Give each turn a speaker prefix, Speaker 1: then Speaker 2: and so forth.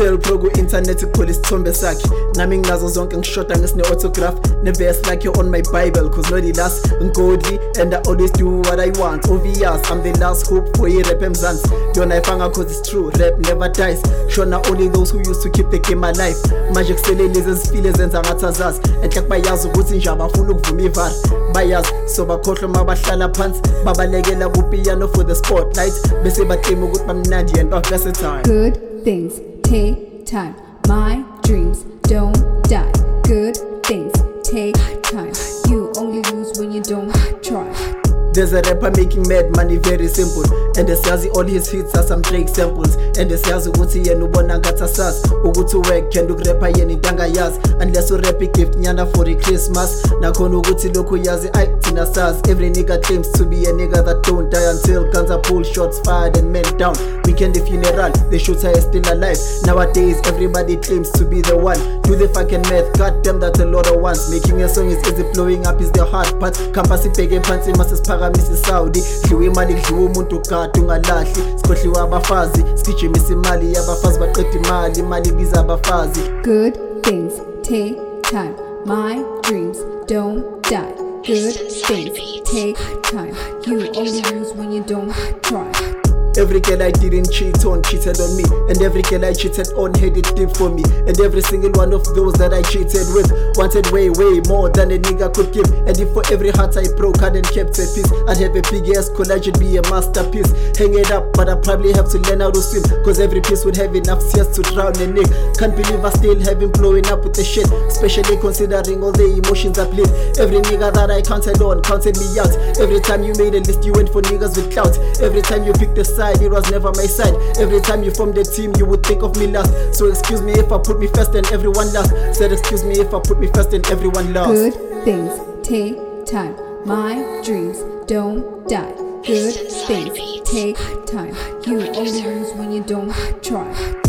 Speaker 1: Tell pro ku-internet ikhole isithombe sakhe nami nginazo zonke ngishoda ngesine-autograph ne-verse like you're on my Bible cause no the last godly and I always do what I want. Obvious, I'm the last hope for a rap emzansi yona ifanga cause it's true, rap never dies. Shona only those who used to keep the game alive. Manje kusele lezi ezifile zenza ngathi azazi enhle bayazi ukuthi nje abafuna ukuvuma ivara bayazi so bakhohlwa mabahlala phansi babalekela ku-piano for the spotlight bese bacima ukuthi bamnandi and ba-versatile.
Speaker 2: Good things take time, my dreams don't die. Good things take time, you only lose when you don't try.
Speaker 1: There's a rapper making mad money very simple and esiyazi all his hits are some Drake samples and esiyazi ukuthi yena ubona ngathi asazi ukuthi work and ukurappa yena into angayazi unless urap gift nyana for the Christmas nakhona ukuthi lokhu yazi ay thina sazi. Every nigga claims to be a nigga that don't die until guns are pulled, shots fired and men down. Weekend the funeral, the shooter is still alive. Nowadays everybody claims to be the one. Do the fucking math, goddamn that's a lot of ones. Making a song is easy, blowing up is the hard part. Campus ibheke phansi masesiphaka Mrs. Saudi dliwa imali dliwa umuntu kade ungalahli sikhohliwa abafazi sigijimisa imali yabafazi baqeda imali ibiza abafazi.
Speaker 2: Good things take time, my dreams don't die. Good things take time, you only lose when you don't try.
Speaker 1: Every girl I didn't cheat on cheated on me, and every girl I cheated on had it deep for me, and every single one of those that I cheated with wanted way more than a nigga could give. And if for every heart I broke hadn't kept a piece, I'd have a big ass collage, it'd be a masterpiece. Hang it up, but I probably have to learn how to swim, cause every piece would have enough tears to drown a nigga. Can't believe I still have him blowing up with the shit, especially considering all the emotions I bleed. Every nigga that I counted on counted me out. Every time you made a list you went for niggas with clout. Every time you picked a side, it was never my side. Every time you formed a team you would think of me last. So excuse me if I put me first and everyone last. Said excuse me if I put me first and everyone last.
Speaker 2: Good things take time, my dreams don't die. Good things take time, you only lose when you don't try.